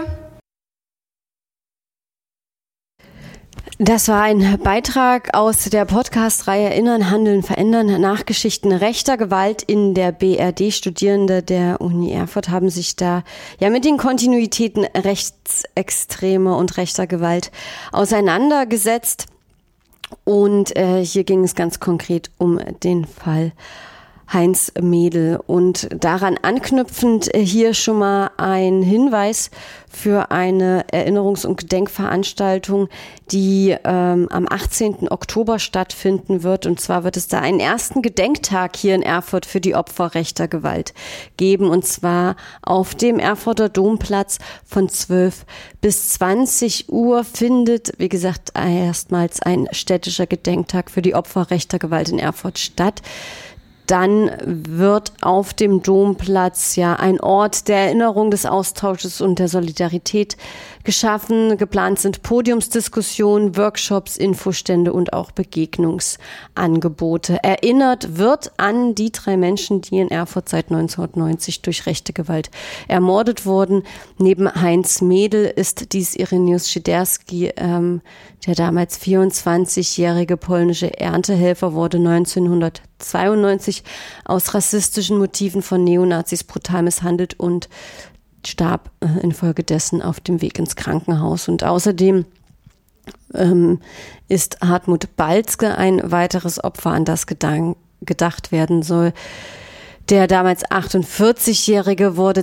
Das war ein Beitrag aus der Podcast-Reihe Erinnern, Handeln, Verändern, Nachgeschichten rechter Gewalt in der BRD. Studierende der Uni Erfurt haben sich da ja mit den Kontinuitäten rechtsextremer und rechter Gewalt auseinandergesetzt. Und hier ging es ganz konkret um den Fall Heinz Mädel. Und daran anknüpfend hier schon mal ein Hinweis für eine Erinnerungs- und Gedenkveranstaltung, die am 18. Oktober stattfinden wird. Und zwar wird es da einen ersten Gedenktag hier in Erfurt für die Opfer rechter Gewalt geben. Und zwar auf dem Erfurter Domplatz von 12 bis 20 Uhr findet, wie gesagt, erstmals ein städtischer Gedenktag für die Opfer rechter Gewalt in Erfurt statt. Dann wird auf dem Domplatz ja ein Ort der Erinnerung, des Austausches und der Solidarität geschaffen. Geplant sind Podiumsdiskussionen, Workshops, Infostände und auch Begegnungsangebote. Erinnert wird an die 3 Menschen, die in Erfurt seit 1990 durch rechte Gewalt ermordet wurden. Neben Heinz Mädel ist dies Ireneusz Szyderski, der damals 24-jährige polnische Erntehelfer wurde 1992 aus rassistischen Motiven von Neonazis brutal misshandelt und starb infolgedessen auf dem Weg ins Krankenhaus. Und außerdem ist Hartmut Balzke ein weiteres Opfer, an das gedacht werden soll. Der damals 48-Jährige wurde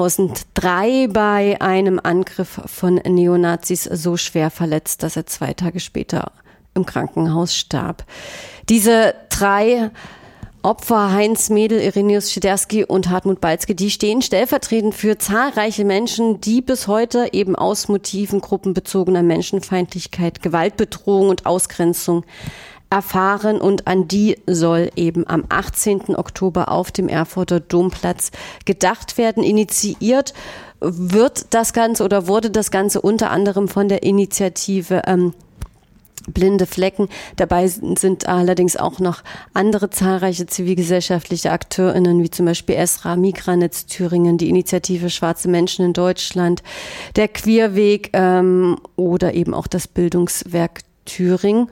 2003 bei einem Angriff von Neonazis so schwer verletzt, dass er 2 Tage später im Krankenhaus starb. Diese 3 Opfer, Heinz Mädel, Irenäus Schiderski und Hartmut Balzke, die stehen stellvertretend für zahlreiche Menschen, die bis heute eben aus Motiven gruppenbezogener Menschenfeindlichkeit, Gewaltbedrohung und Ausgrenzung erfahren, und an die soll eben am 18. Oktober auf dem Erfurter Domplatz gedacht werden. Initiiert wird das Ganze oder wurde das Ganze unter anderem von der Initiative Blinde Flecken. Dabei sind allerdings auch noch andere zahlreiche zivilgesellschaftliche AkteurInnen, wie zum Beispiel Esra, Migranetz Thüringen, die Initiative Schwarze Menschen in Deutschland, der Queerweg oder eben auch das Bildungswerk Thüringen.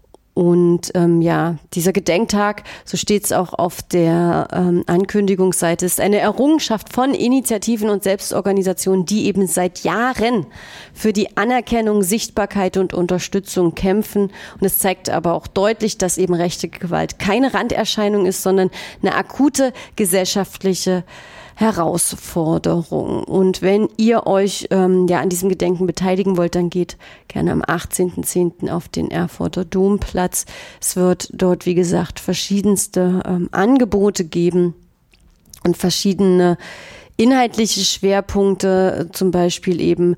Und dieser Gedenktag, so steht es auch auf der Ankündigungsseite, ist eine Errungenschaft von Initiativen und Selbstorganisationen, die eben seit Jahren für die Anerkennung, Sichtbarkeit und Unterstützung kämpfen. Und es zeigt aber auch deutlich, dass eben rechte Gewalt keine Randerscheinung ist, sondern eine akute gesellschaftliche Herausforderung. Und wenn ihr euch an diesem Gedenken beteiligen wollt, dann geht gerne am 18.10. auf den Erfurter Domplatz. Es wird dort, wie gesagt, verschiedenste Angebote geben und verschiedene inhaltliche Schwerpunkte, zum Beispiel eben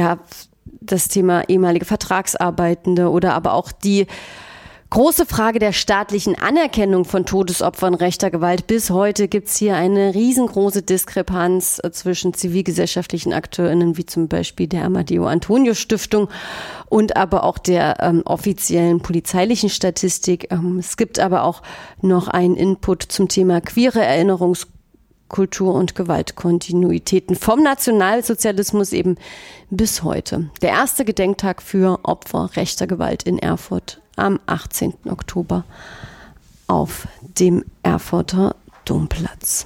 das Thema ehemalige Vertragsarbeitende oder aber auch die große Frage der staatlichen Anerkennung von Todesopfern rechter Gewalt. Bis heute gibt es hier eine riesengroße Diskrepanz zwischen zivilgesellschaftlichen AkteurInnen, wie zum Beispiel der Amadeo Antonio Stiftung und aber auch der offiziellen polizeilichen Statistik. Es gibt aber auch noch einen Input zum Thema queere Erinnerungskultur und Gewaltkontinuitäten vom Nationalsozialismus eben bis heute. Der erste Gedenktag für Opfer rechter Gewalt in Erfurt am 18. Oktober auf dem Erfurter Domplatz.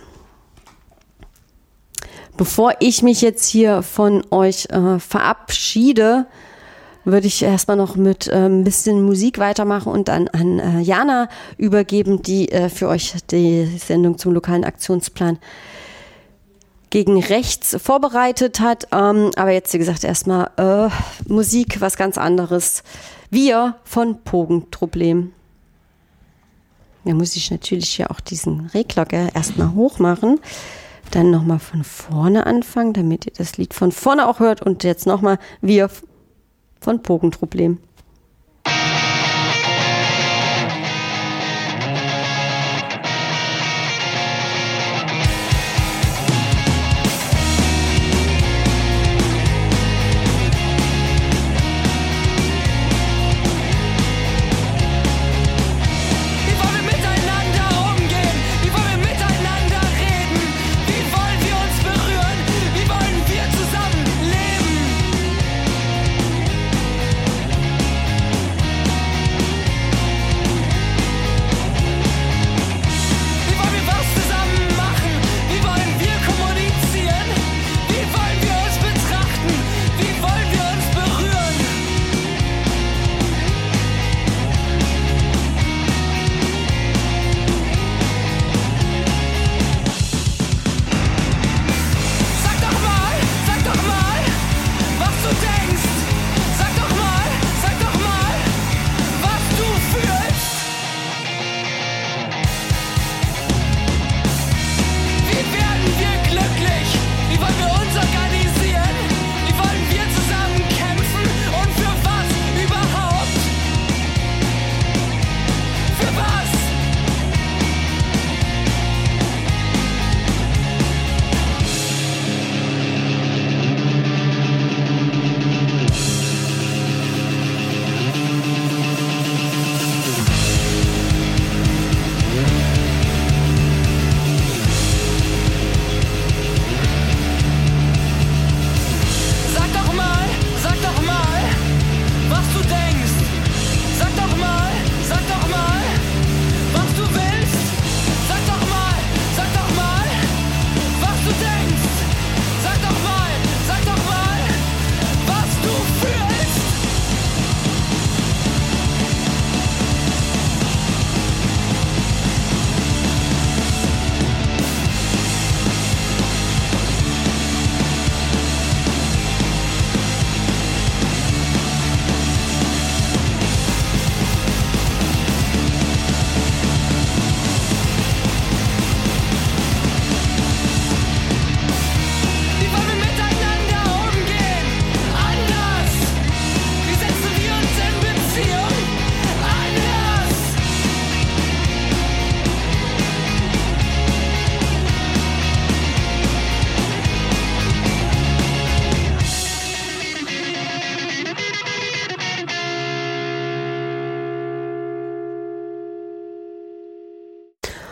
Bevor ich mich jetzt hier von euch verabschiede, würde ich erstmal noch mit ein bisschen Musik weitermachen und dann an Jana übergeben, die für euch die Sendung zum lokalen Aktionsplan gegen rechts vorbereitet hat. Aber jetzt, wie gesagt, erstmal Musik, was ganz anderes. Wir von Pogenproblem. Da muss ich natürlich ja auch diesen Regler erstmal hoch machen. Dann nochmal von vorne anfangen, damit ihr das Lied von vorne auch hört. Und jetzt nochmal Wir von Pogenproblem. Wie wollen wir zusammen leben?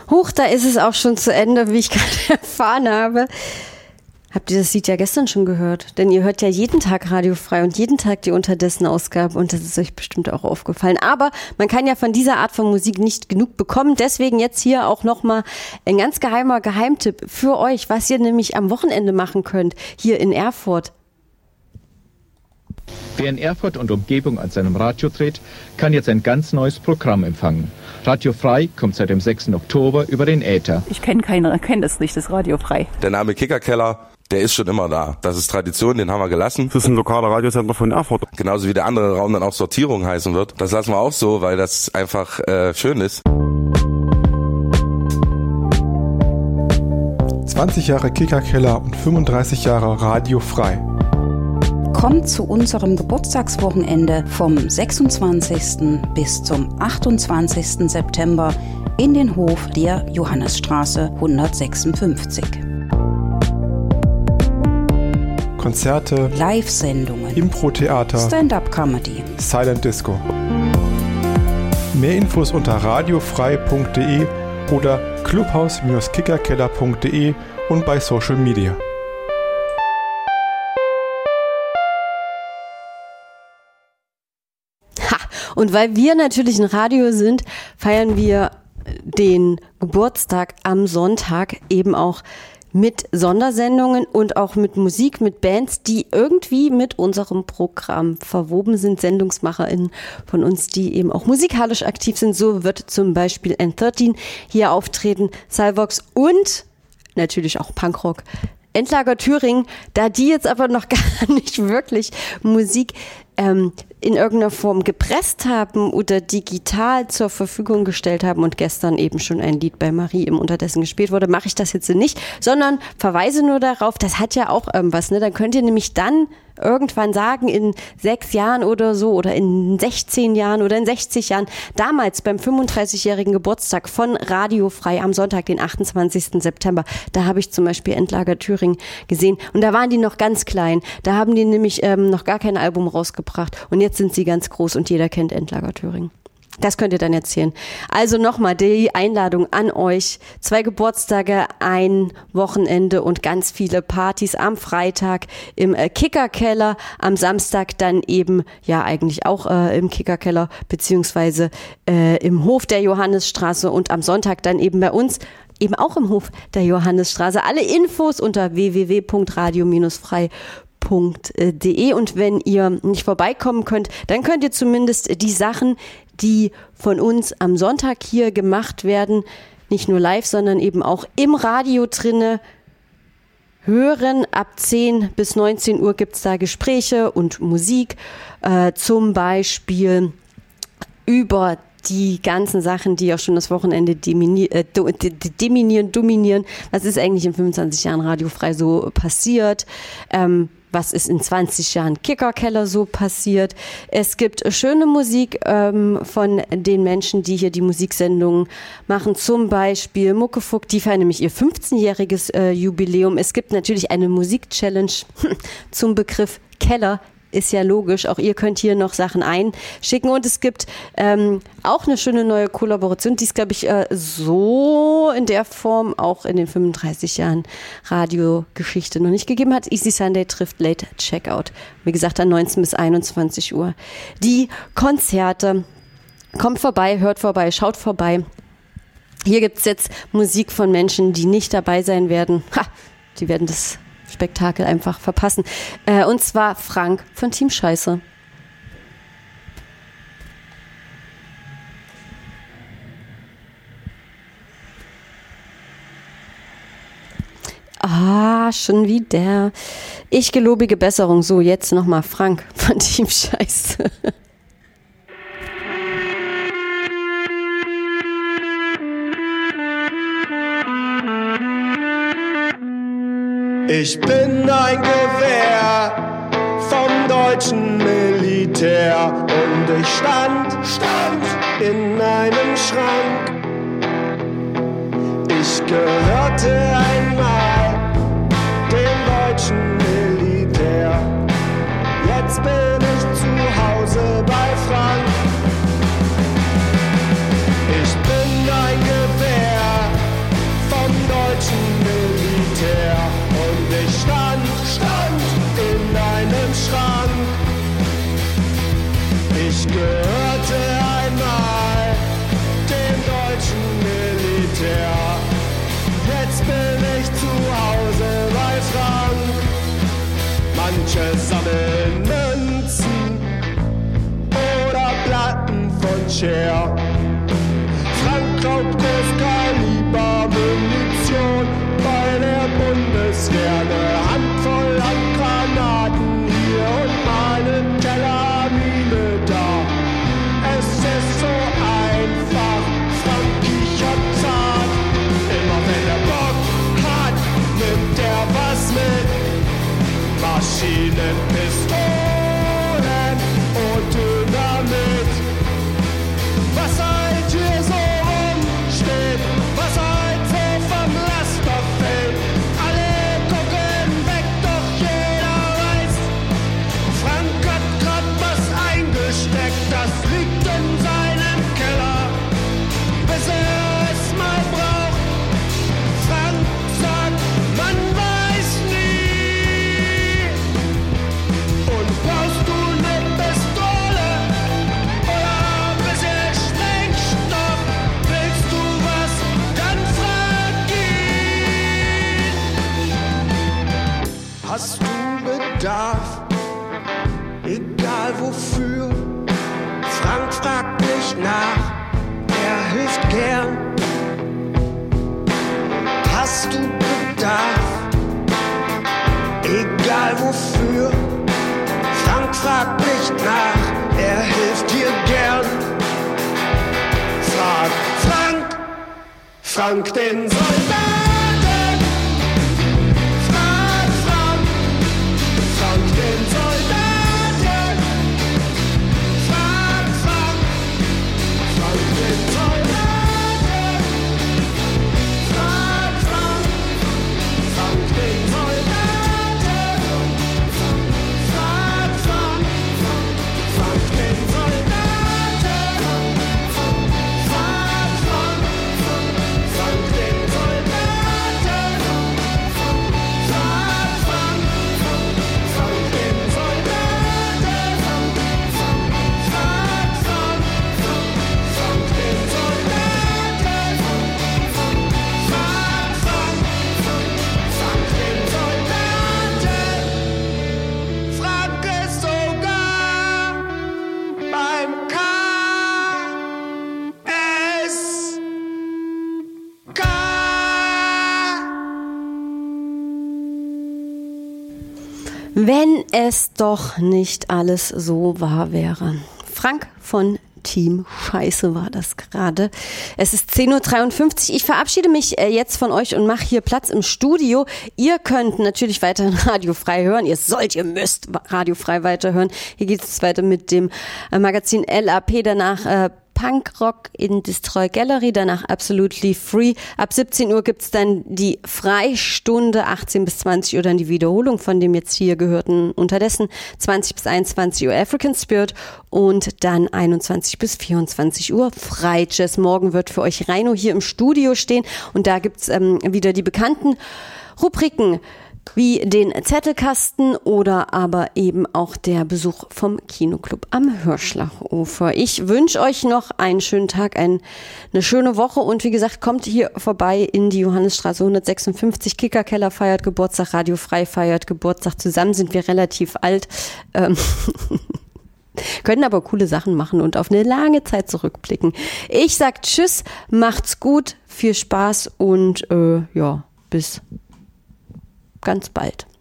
Huch, da ist es auch schon zu Ende, wie ich gerade erfahren habe. Habt ihr das Lied ja gestern schon gehört? Denn ihr hört ja jeden Tag radiofrei und jeden Tag die Unterdessen-Ausgabe und das ist euch bestimmt auch aufgefallen. Aber man kann ja von dieser Art von Musik nicht genug bekommen. Deswegen jetzt hier auch nochmal ein ganz geheimer Geheimtipp für euch, was ihr nämlich am Wochenende machen könnt, hier in Erfurt. Wer in Erfurt und Umgebung an seinem Radio dreht, kann jetzt ein ganz neues Programm empfangen. Radio Frei kommt seit dem 6. Oktober über den Äther. Ich kenne das nicht, das Radio Frei. Der Name Kickerkeller, der ist schon immer da. Das ist Tradition, den haben wir gelassen. Das ist ein lokaler Radiosender von Erfurt. Genauso wie der andere Raum dann auch Sortierung heißen wird. Das lassen wir auch so, weil das einfach schön ist. 20 Jahre Kickerkeller und 35 Jahre Radio Frei. Kommt zu unserem Geburtstagswochenende vom 26. bis zum 28. September in den Hof der Johannesstraße 156. Konzerte, Live-Sendungen, Impro-Theater, Stand-up-Comedy, Silent Disco. Mehr Infos unter radiofrei.de oder clubhaus-kickerkeller.de und bei Social Media. Und weil wir natürlich ein Radio sind, feiern wir den Geburtstag am Sonntag eben auch mit Sondersendungen und auch mit Musik, mit Bands, die irgendwie mit unserem Programm verwoben sind, SendungsmacherInnen von uns, die eben auch musikalisch aktiv sind. So wird zum Beispiel N13 hier auftreten, Salvox und natürlich auch Punkrock. Endlager Thüringen, da die jetzt aber noch gar nicht wirklich Musik in irgendeiner Form gepresst haben oder digital zur Verfügung gestellt haben und gestern eben schon ein Lied bei Marie im Unterdessen gespielt wurde, mache ich das jetzt nicht, sondern verweise nur darauf, das hat ja auch irgendwas, ne? Dann könnt ihr nämlich dann irgendwann sagen, in 6 Jahren oder so oder in 16 Jahren oder in 60 Jahren, damals beim 35-jährigen Geburtstag von Radio Frei am Sonntag, den 28. September, da habe ich zum Beispiel Endlager Thüringen gesehen und da waren die noch ganz klein, da haben die nämlich noch gar kein Album rausgebracht und jetzt sind sie ganz groß und jeder kennt Endlager Thüringen. Das könnt ihr dann erzählen. Also nochmal die Einladung an euch. 2 Geburtstage, ein Wochenende und ganz viele Partys am Freitag im Kickerkeller, am Samstag dann eben, ja eigentlich auch im Kickerkeller beziehungsweise im Hof der Johannesstraße und am Sonntag dann eben bei uns eben auch im Hof der Johannesstraße. Alle Infos unter www.radio-frei.de. Und wenn ihr nicht vorbeikommen könnt, dann könnt ihr zumindest die Sachen, die von uns am Sonntag hier gemacht werden, nicht nur live, sondern eben auch im Radio drinne hören. Ab 10 bis 19 Uhr gibt es da Gespräche und Musik, zum Beispiel über die ganzen Sachen, die auch schon das Wochenende dominieren. Was ist eigentlich in 25 Jahren radiofrei so passiert? Was ist in 20 Jahren Kickerkeller so passiert? Es gibt schöne Musik von den Menschen, die hier die Musiksendungen machen. Zum Beispiel Muckefuck, die feiern nämlich ihr 15-jähriges Jubiläum. Es gibt natürlich eine Musik-Challenge zum Begriff Keller. Ist ja logisch, auch ihr könnt hier noch Sachen einschicken und es gibt auch eine schöne neue Kollaboration, die es, glaube ich, so in der Form auch in den 35 Jahren Radiogeschichte noch nicht gegeben hat. Easy Sunday trifft Late Checkout. Wie gesagt, an 19 bis 21 Uhr. Die Konzerte. Kommt vorbei, hört vorbei, schaut vorbei. Hier gibt es jetzt Musik von Menschen, die nicht dabei sein werden. Die werden das Spektakel einfach verpassen. Und zwar Frank von Team Scheiße. Schon wieder. Ich gelobige Besserung. So, jetzt nochmal Frank von Team Scheiße. Ich bin ein Gewehr vom deutschen Militär und ich stand in einem Schrank. Ich gehörte einmal dem deutschen Militär. Jetzt bin ich zu Hause bei Frank. Ich bin ein Gewehr Manche sammeln Münzen oder Platten von Cher. Frank kauft Großkaliber-Munition bei der Bundeswehr. Eine Handvoll an Granaten hier und mal eine Tellermine da. Es ist so einfach, Frank kichert zart. Immer wenn er Bock hat, nimmt er was mit. Maschinen, Pistolen und Dynamit. Was halt hier so rumsteht, was halt so vom Laster fällt. Alle gucken weg, doch jeder weiß, Frank hat grad was eingesteckt, das liegt in seinem Keller, bis er es mal braucht. Frank sagt, man weiß nie. Und brauchst du ne Pistole oder ein bisschen Sprengstoff? Willst du was, dann frag ihn. Hast du Bedarf? Egal wofür. Frank fragt nicht nach, er hilft gern. Hast du Bedarf? Egal wofür. Frank fragt nicht nach, er hilft dir gern. Frag Frank, Frank den Soldaten. Frag Frank, Frank den Soldaten. Frag Frank, Frank den Soldaten. Frag Frank, Frank den Soldaten. Frag Frank, Frank den Soldaten. Frag Frank, Frank den Soldaten. Frag Frank, Frank den Soldaten. Frag Frank, Frank den Soldaten. Frag Frank, Frank den Soldaten. Frank ist sogar beim KSK. Wenn es doch nicht alles so wahr wäre. Frank von Team Scheiße war das gerade. Es ist 10.53 Uhr. Ich verabschiede mich jetzt von euch und mache hier Platz im Studio. Ihr könnt natürlich weiterhin Radio Frei hören. Ihr müsst Radio Frei weiterhören. Hier geht es weiter mit dem Magazin LAP. Danach Punkrock in Destroy Gallery, danach Absolutely Free. Ab 17 Uhr gibt's dann die Freistunde, 18 bis 20 Uhr dann die Wiederholung von dem jetzt hier gehörten. Unterdessen 20 bis 21 Uhr African Spirit und dann 21 bis 24 Uhr Freijazz. Morgen wird für euch Reino hier im Studio stehen und da gibt's wieder die bekannten Rubriken wie den Zettelkasten oder aber eben auch der Besuch vom Kinoclub am Hirschlachufer. Ich wünsche euch noch einen schönen Tag, eine schöne Woche und wie gesagt, kommt hier vorbei in die Johannesstraße 156. Kickerkeller feiert Geburtstag, Radio Frei feiert Geburtstag. Zusammen sind wir relativ alt, können aber coole Sachen machen und auf eine lange Zeit zurückblicken. Ich sag Tschüss, macht's gut, viel Spaß und bis ganz bald.